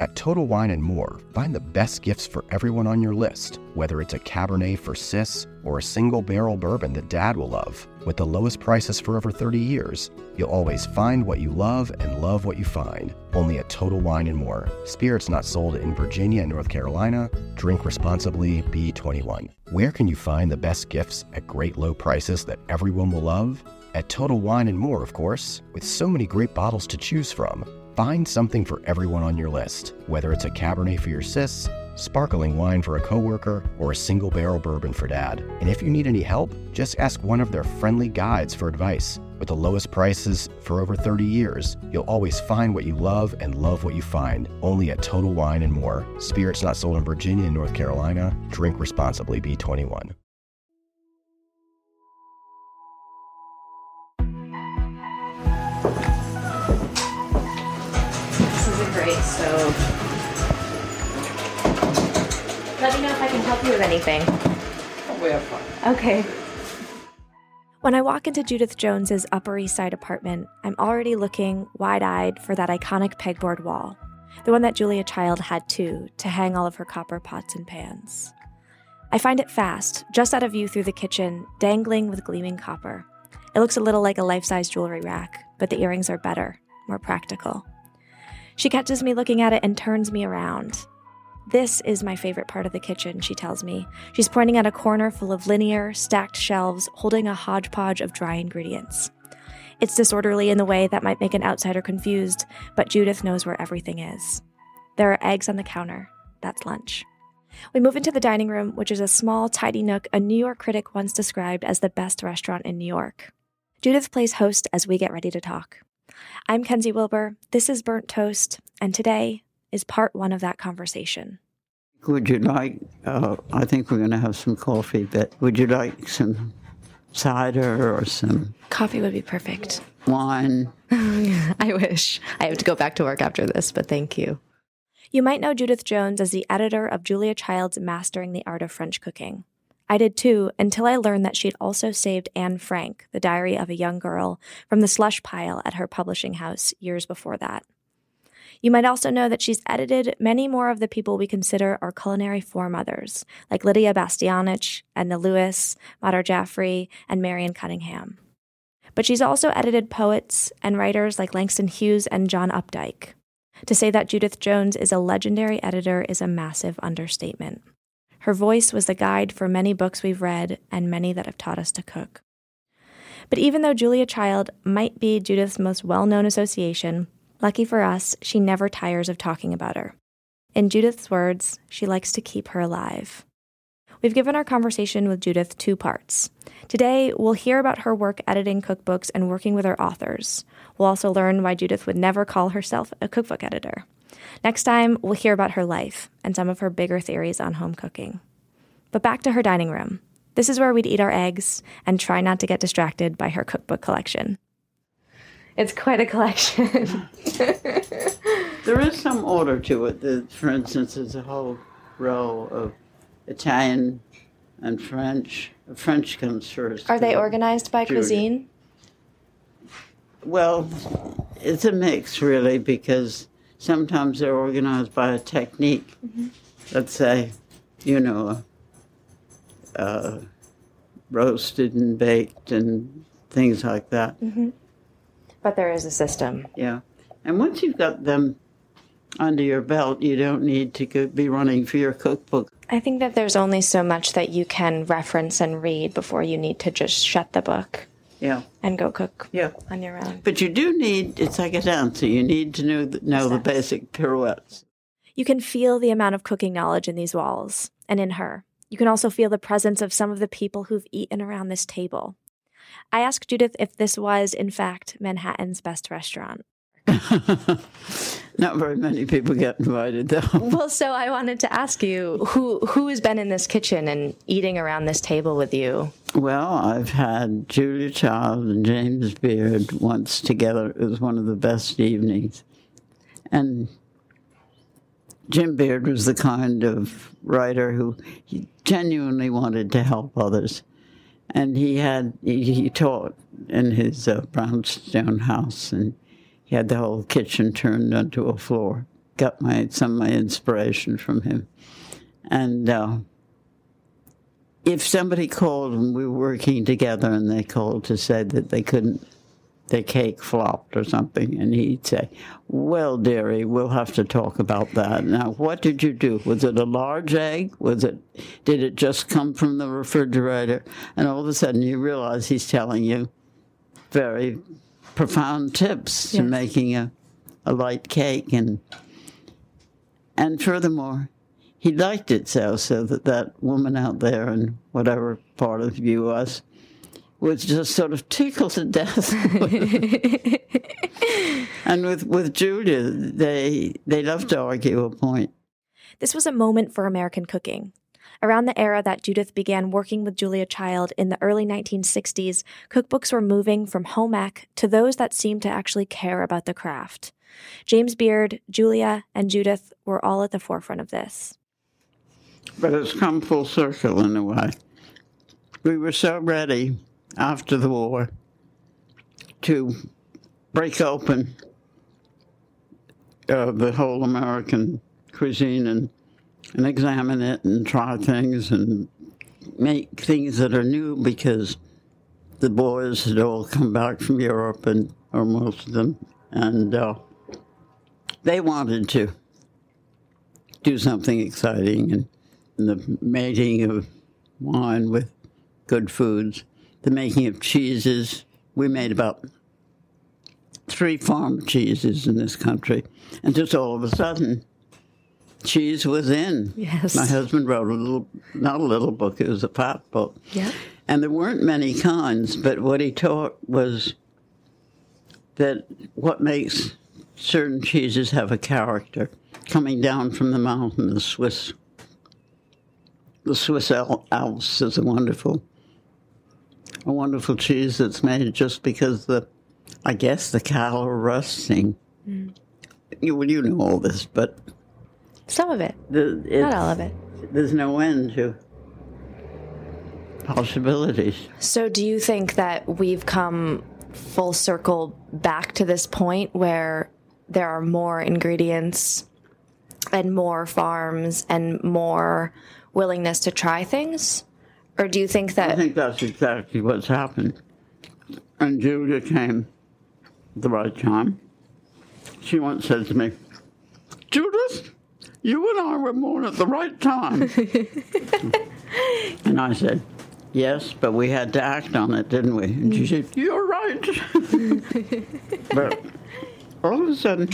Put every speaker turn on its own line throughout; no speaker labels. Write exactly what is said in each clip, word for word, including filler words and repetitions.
At Total Wine and More, find the best gifts for everyone on your list, whether it's a Cabernet for Sis or a single barrel bourbon that Dad will love. With the lowest prices for over thirty years, you'll always find what you love and love what you find. Only at Total Wine and More. Spirits not sold in Virginia and North Carolina. Drink responsibly. B twenty-one. Where can you find the best gifts at great low prices that everyone will love? At Total Wine and More, of course. With so many great bottles to choose from, find something for everyone on your list, whether it's a Cabernet for your sis, sparkling wine for a coworker, or a single barrel bourbon for Dad. And if you need any help, just ask one of their friendly guides for advice. With the lowest prices for over thirty years, you'll always find what you love and love what you find. Only at Total Wine and More. Spirits not sold in Virginia and North Carolina. Drink responsibly. B twenty-one.
Great, so let me know if I can help you with anything.
Oh, we have fun.
Okay. When I walk into Judith Jones's Upper East Side apartment, I'm already looking wide-eyed for that iconic pegboard wall, the one that Julia Child had too, to hang all of her copper pots and pans. I find it fast, just out of view through the kitchen, dangling with gleaming copper. It looks a little like a life-size jewelry rack, but the earrings are better, more practical. She catches me looking at it and turns me around. This is my favorite part of the kitchen, she tells me. She's pointing at a corner full of linear, stacked shelves holding a hodgepodge of dry ingredients. It's disorderly in the way that might make an outsider confused, but Judith knows where everything is. There are eggs on the counter. That's lunch. We move into the dining room, which is a small, tidy nook a New York critic once described as the best restaurant in New York. Judith plays host as we get ready to talk. I'm Kenzie Wilbur, this is Burnt Toast, and today is part one of that conversation.
Would you like, uh, I think we're going to have some coffee, but would you like some cider or some...
Coffee would be perfect.
Wine?
I wish. I have to go back to work after this, but thank you. You might know Judith Jones as the editor of Julia Child's Mastering the Art of French Cooking. I did too, until I learned that she'd also saved Anne Frank, the diary of a young girl, from the slush pile at her publishing house years before that. You might also know that she's edited many more of the people we consider our culinary foremothers, like Lydia Bastianich, Edna Lewis, Madar Jaffrey, and Marion Cunningham. But she's also edited poets and writers like Langston Hughes and John Updike. To say that Judith Jones is a legendary editor is a massive understatement. Her voice was the guide for many books we've read and many that have taught us to cook. But even though Julia Child might be Judith's most well-known association, lucky for us, she never tires of talking about her. In Judith's words, she likes to keep her alive. We've given our conversation with Judith two parts. Today, we'll hear about her work editing cookbooks and working with her authors. We'll also learn why Judith would never call herself a cookbook editor. Next time, we'll hear about her life and some of her bigger theories on home cooking. But back to her dining room. This is where we'd eat our eggs and try not to get distracted by her cookbook collection. It's quite a collection.
There is some order to it. The, for instance, there's a whole row of Italian and French. French comes first.
Are they organized by
Judy.
cuisine?
Well, it's a mix, really, because sometimes they're organized by a technique. Mm-hmm. Let's say, you know, uh, roasted and baked and things like that.
Mm-hmm. But there is a system.
Yeah. And once you've got them under your belt, you don't need to go, be running for your cookbook.
I think that there's only so much that you can reference and read before you need to just shut the book.
Yeah.
And go cook
yeah.
on your own.
But you do need, it's like a dancer, you need to know, the, know the basic pirouettes.
You can feel the amount of cooking knowledge in these walls, and in her. You can also feel the presence of some of the people who've eaten around this table. I asked Judith if this was, in fact, Manhattan's best restaurant.
Not very many people get invited, though.
Well, so I wanted to ask you, who who has been in this kitchen and eating around this table with you?
Well, I've had Julia Child and James Beard once together. It was one of the best evenings. And Jim Beard was the kind of writer who he genuinely wanted to help others. And he had, he, he taught in his uh, brownstone house, and he had the whole kitchen turned onto a floor. got my some of my inspiration from him. And uh, if somebody called and we were working together and they called to say that they couldn't, their cake flopped or something, and he'd say, well, dearie, we'll have to talk about that. Now, what did you do? Was it a large egg? Was it, did it just come from the refrigerator? And all of a sudden you realize he's telling you very profound tips yes. to making a, a light cake. And and furthermore, he liked it so, so that that woman out there in whatever part of the U S was just sort of tickled to death. And with, with Julia, they they loved to argue a point.
This was a moment for American cooking. Around the era that Judith began working with Julia Child in the early nineteen sixties, cookbooks were moving from home ec to those that seemed to actually care about the craft. James Beard, Julia, and Judith were all at the forefront of this.
But it's come full circle in a way. We were so ready after the war to break open uh, the whole American cuisine and, and examine it and try things and make things that are new, because the boys had all come back from Europe, and or most of them, and uh, they wanted to do something exciting, and, and the making of wine with good foods, the making of cheeses. We made about three farm cheeses in this country, and just all of a sudden, cheese was in.
Yes.
My husband wrote a little, not a little book, it was a fat book.
Yeah.
And there weren't many kinds, but what he taught was that what makes certain cheeses have a character, coming down from the mountain, the Swiss, the Swiss Alps is a wonderful, a wonderful cheese that's made just because the, I guess the cattle are rusting. Mm. You, well, you know all this, but
some of it,
the,
not all of it.
There's no end to possibilities.
So do you think that we've come full circle back to this point where there are more ingredients and more farms and more willingness to try things? Or do you think that...
I think that's exactly what's happened. And Julia came at the right time. She once said to me, Judith, you and I were born at the right time. And I said, yes, but we had to act on it, didn't we? And she said, you're right. But all of a sudden,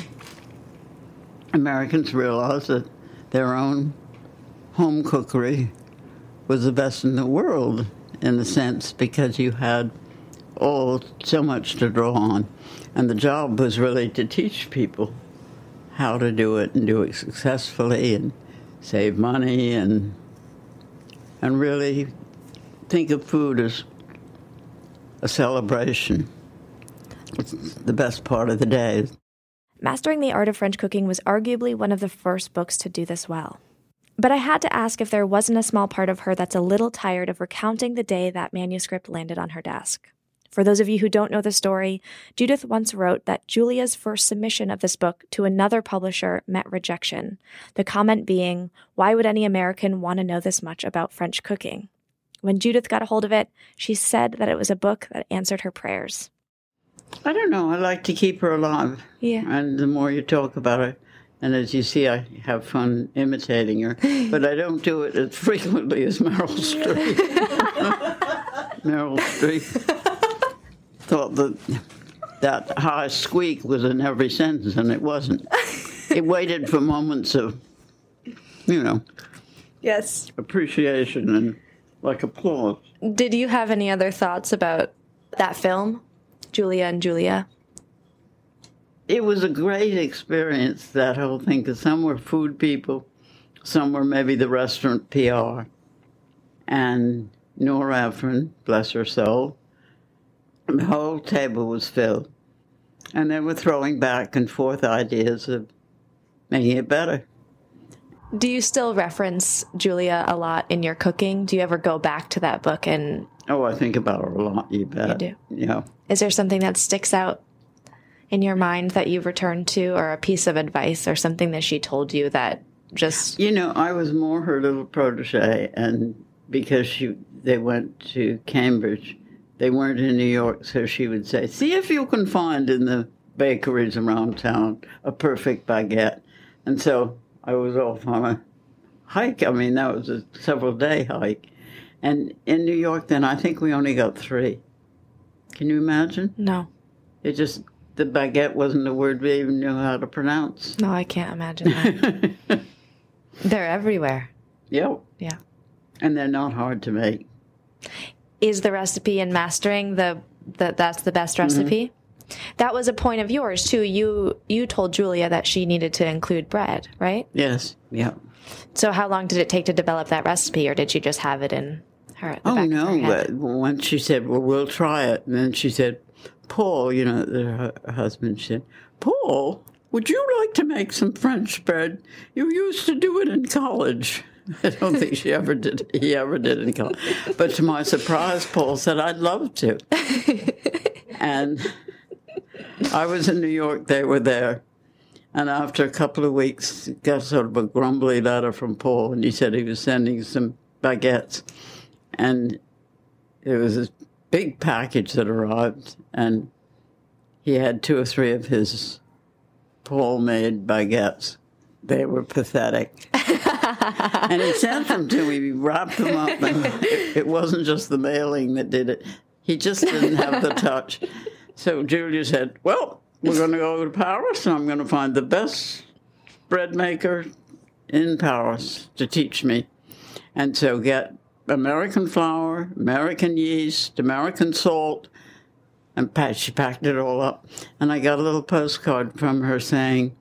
Americans realized that their own home cookery was the best in the world, in a sense, because you had oh, so much to draw on. And the job was really to teach people how to do it and do it successfully and save money and and really think of food as a celebration. It's the best part of the day.
Mastering the Art of French Cooking was arguably one of the first books to do this well. But I had to ask if there wasn't a small part of her that's a little tired of recounting the day that manuscript landed on her desk. For those of you who don't know the story, Judith once wrote that Julia's first submission of this book to another publisher met rejection, the comment being, why would any American want to know this much about French cooking? When Judith got a hold of it, she said that it was a book that answered her prayers.
I don't know. I like to keep her alive.
Yeah.
And the more you talk about her, and as you see, I have fun imitating her, but I don't do it as frequently as Meryl Streep. Meryl Streep thought that that high squeak was in every sentence, and it wasn't. It waited for moments of, you know,
yes,
appreciation and like applause.
Did you have any other thoughts about that film, Julia and Julia?
It was a great experience, that whole thing, because some were food people, some were maybe the restaurant P R, and Nora Ephron, bless her soul, the whole table was filled. And they were throwing back and forth ideas of making it better.
Do you still reference Julia a lot in your cooking? Do you ever go back to that book and...
Oh, I think about her a lot, you bet.
You do?
Yeah.
Is there something that sticks out in your mind that you returned to, or a piece of advice or something that she told you that just...
You know, I was more her little protege, and because she they went to Cambridge, they weren't in New York, so she would say, see if you can find in the bakeries around town a perfect baguette. And so I was off on a hike. I mean, that was a several-day hike. And in New York then, I think we only got three. Can you imagine?
No.
It just, the baguette wasn't a word we even knew how to pronounce.
No, I can't imagine that. They're everywhere.
Yep.
Yeah.
And they're not hard to make.
Is the recipe in Mastering the, the that's the best recipe? Mm-hmm. That was a point of yours, too. You you told Julia that she needed to include bread, right?
Yes. Yeah.
So how long did it take to develop that recipe, or did she just have it in her? The
oh,
back
no.
Of her head?
Once she said, well, we'll try it. And then she said, Paul, you know, her, her husband said, Paul, would you like to make some French bread? You used to do it in college. I don't think she ever did. He ever did in college. But to my surprise, Paul said, I'd love to. And I was in New York. They were there. And after a couple of weeks, got sort of a grumbly letter from Paul, and he said he was sending some baguettes. And there was this big package that arrived, and he had two or three of his Paul-made baguettes. They were pathetic. And he sent them to me. He wrapped them up, and it, it wasn't just the mailing that did it. He just didn't have the touch. So Julia said, well, we're going to go to Paris, and I'm going to find the best bread maker in Paris to teach me. And so get American flour, American yeast, American salt, and she packed it all up. And I got a little postcard from her saying,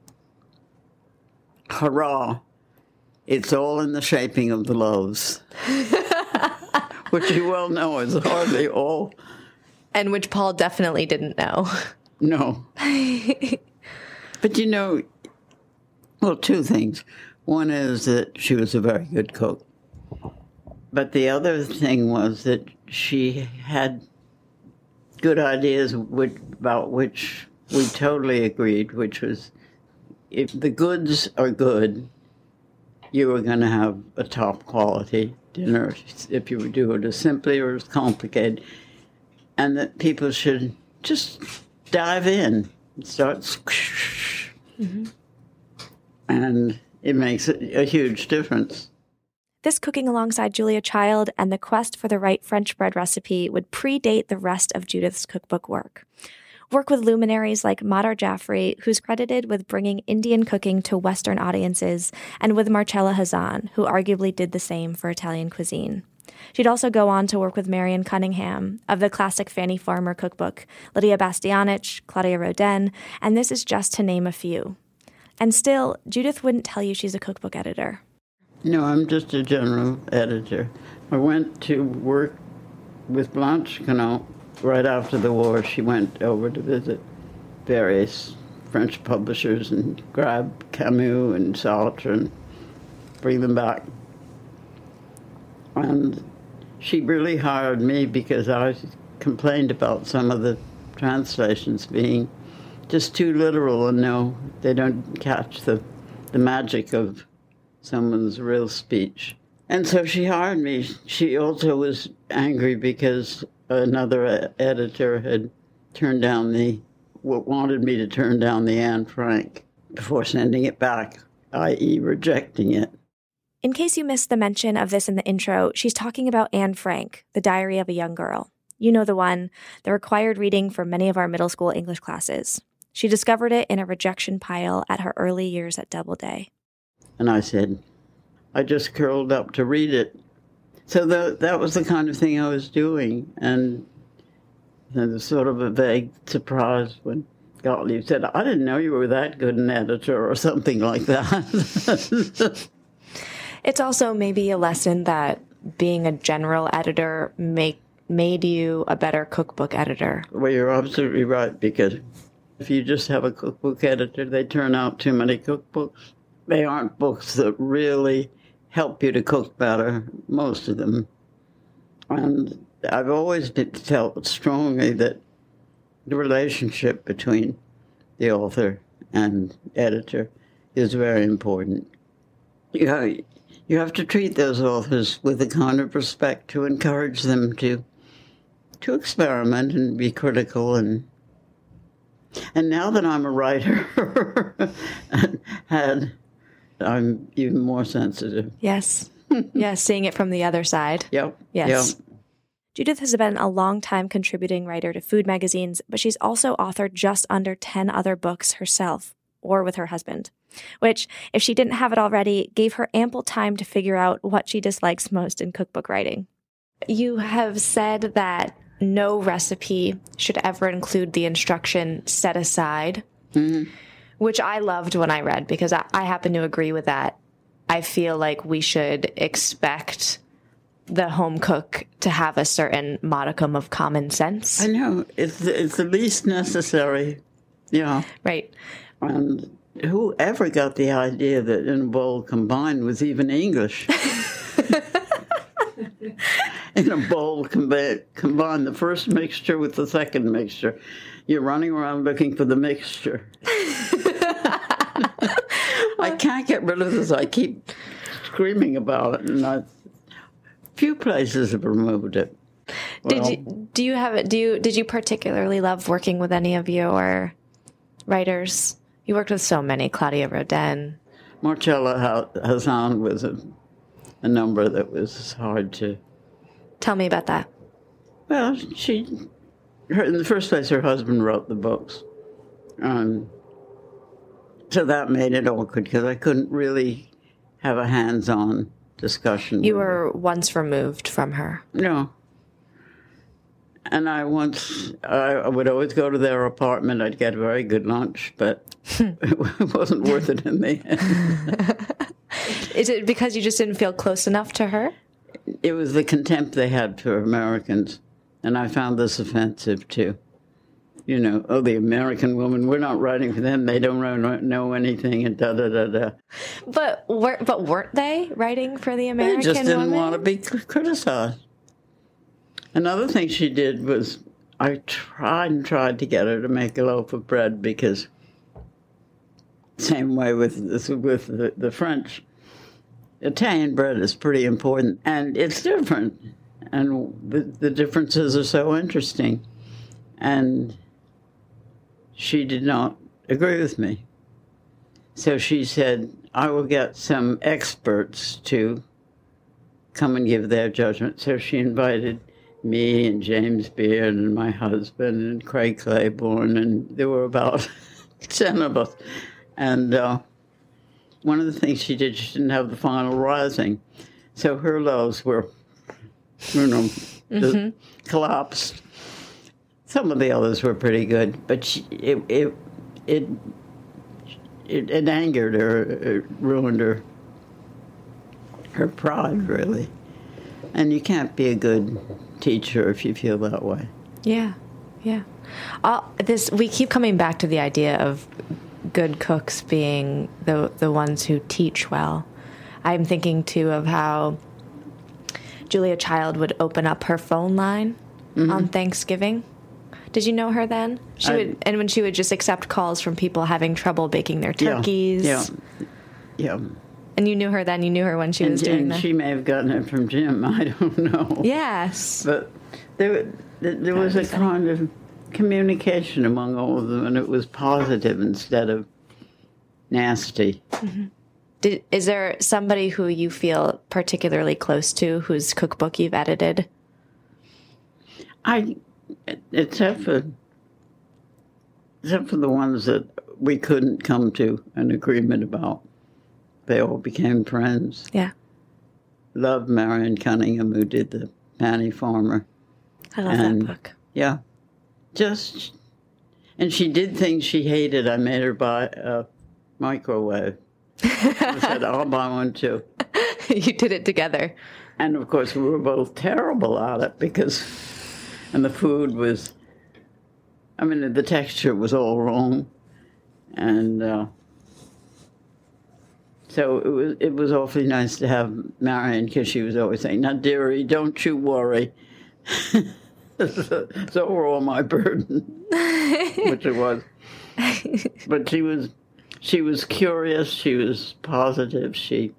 hurrah, it's all in the shaping of the loaves. Which you well know is hardly all.
And which Paul definitely didn't know.
No. But you know, well, two things. One is that she was a very good cook. But the other thing was that she had good ideas which, about which we totally agreed, which was if the goods are good, you are going to have a top quality dinner if you do it as simply or as complicated. And that people should just dive in and start, mm-hmm. and it makes a huge difference.
This cooking alongside Julia Child and the quest for the right French bread recipe would predate the rest of Judith's cookbook work. Work with luminaries like Madar Jaffrey, who's credited with bringing Indian cooking to Western audiences, and with Marcella Hazan, who arguably did the same for Italian cuisine. She'd also go on to work with Marion Cunningham of the classic Fanny Farmer cookbook, Lydia Bastianich, Claudia Roden, and this is just to name a few. And still, Judith wouldn't tell you she's a cookbook editor.
No, I'm just a general editor. I went to work with Blanche Canot right after the war. She went over to visit various French publishers and grab Camus and Sartre and bring them back. And she really hired me because I complained about some of the translations being just too literal, and no, they don't catch the, the magic of someone's real speech. And so she hired me. She also was angry because another editor had turned down the, wanted me to turn down the Anne Frank before sending it back, that is rejecting it.
In case you missed the mention of this in the intro, she's talking about Anne Frank, The Diary of a Young Girl. You know the one, the required reading for many of our middle school English classes. She discovered it in a rejection pile at her early years at Doubleday.
And I said, I just curled up to read it. So the, that was the kind of thing I was doing. And there was sort of a vague surprise when Gottlieb said, I didn't know you were that good an editor or something like that.
It's also maybe a lesson that being a general editor make, made you a better cookbook editor.
Well, you're absolutely right, because if you just have a cookbook editor, they turn out too many cookbooks. They aren't books that really help you to cook better, most of them. And I've always been, felt strongly that the relationship between the author and editor, is very important. You know, you have to treat those authors with a kind of respect to encourage them to to experiment and be critical. And and now that I'm a writer, had I'm even more sensitive.
Yes. Yes, seeing it from the other side.
Yep.
Yes.
Yep.
Judith has been a long-time contributing writer to food magazines, but she's also authored just under ten other books herself, or with her husband, which, if she didn't have it already, gave her ample time to figure out what she dislikes most in cookbook writing. You have said that no recipe should ever include the instruction set aside, mm-hmm. which I loved when I read, because I, I happen to agree with that. I feel like we should expect the home cook to have a certain modicum of common sense.
I know. It's the, it's the least necessary. Yeah.
Right.
And whoever got the idea that in a bowl combined was even English? In a bowl combi- combine the first mixture with the second mixture. You're running around looking for the mixture. I can't get rid of this. I keep screaming about it, and I, few places have removed it. Well,
did you do you have it? Do you did you particularly love working with any of your writers? You worked with so many. Claudia Roden,
Marcella Hazan was a, a number that was hard to.
Tell me about that.
Well, she, her, in the first place, her husband wrote the books. Um, so that made it awkward because I couldn't really have a hands-on discussion.
You were once removed from her.
No. And I once, I would always go to their apartment. I'd get a very good lunch, but it wasn't worth it in the end.
Is it because you just didn't feel close enough to her?
It was the contempt they had for Americans, and I found this offensive, too. You know, oh, the American woman, we're not writing for them, they don't know anything, and da-da-da-da.
But, were, but weren't they writing for the American woman?
They just didn't
woman?
want to be criticized. Another thing she did was, I tried and tried to get her to make a loaf of bread, because same way with, with the, the French, Italian bread is pretty important, and it's different, and the, the differences are so interesting. And she did not agree with me. So she said, I will get some experts to come and give their judgment. So she invited me and James Beard and my husband and Craig Claiborne, and there were about ten of us. And uh, one of the things she did, she didn't have the final rising. So her loaves were, you know, mm-hmm. collapsed. Some of the others were pretty good, but she, it, it it it it angered her, it ruined her her pride, really. And you can't be a good teacher if you feel that way.
Yeah, yeah. Uh, this we keep coming back to the idea of good cooks being the the ones who teach well. I'm thinking too of how Julia Child would open up her phone line mm-hmm. on Thanksgiving. Did you know her then? She I, would, and when she would just accept calls from people having trouble baking their turkeys.
Yeah, yeah. yeah.
And you knew her then. You knew her when she
and,
was doing
and
that.
She may have gotten it from Jim. I don't know.
Yes.
But there, there was a kind of communication among all of them, and it was positive instead of nasty.
Mm-hmm. Did, is there somebody who you feel particularly close to whose cookbook you've edited?
I... Except for, except for the ones that we couldn't come to an agreement about. They all became friends.
Yeah.
Loved Marion Cunningham, who did the Panny Farmer.
I love
and,
that book.
Yeah. Just, and she did things she hated. I made her buy a microwave. I said, I'll buy one too.
You did it together.
And of course, we were both terrible at it because... And the food was, I mean, the texture was all wrong. And uh, so it was it was awfully nice to have Marion, because she was always saying, now, dearie, don't you worry. So were all my burden, which it was. But she was, she was curious. She was positive. She,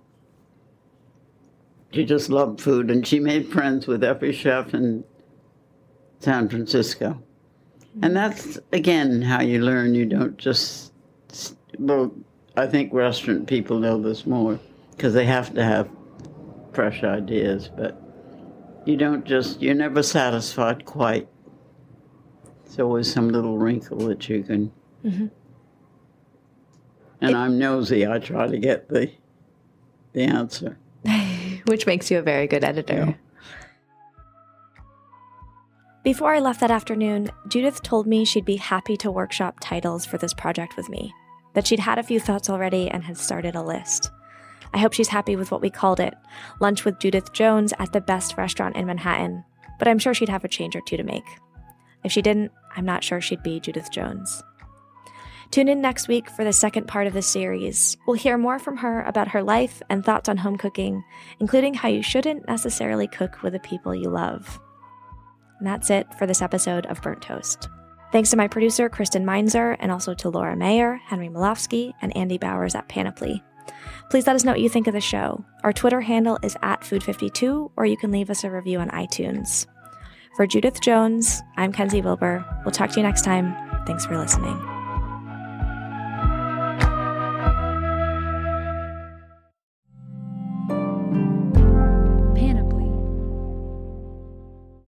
she just loved food, and she made friends with every chef in San Francisco. And that's, again, how you learn. You don't just, well, I think restaurant people know this more because they have to have fresh ideas, but you don't just, you're never satisfied quite. There's always some little wrinkle that you can, mm-hmm. and it, I'm nosy. I try to get the, the answer.
Which makes you a very good editor.
Yeah.
Before I left that afternoon, Judith told me she'd be happy to workshop titles for this project with me, that she'd had a few thoughts already and had started a list. I hope she's happy with what we called it, Lunch with Judith Jones at the best restaurant in Manhattan, but I'm sure she'd have a change or two to make. If she didn't, I'm not sure she'd be Judith Jones. Tune in next week for the second part of the series. We'll hear more from her about her life and thoughts on home cooking, including how you shouldn't necessarily cook with the people you love. And that's it for this episode of Burnt Toast. Thanks to my producer, Kristen Meinzer, and also to Laura Mayer, Henry Malofsky, and Andy Bowers at Panoply. Please let us know what you think of the show. Our Twitter handle is at food fifty-two, or you can leave us a review on iTunes. For Judith Jones, I'm Kenzie Wilbur. We'll talk to you next time. Thanks for listening.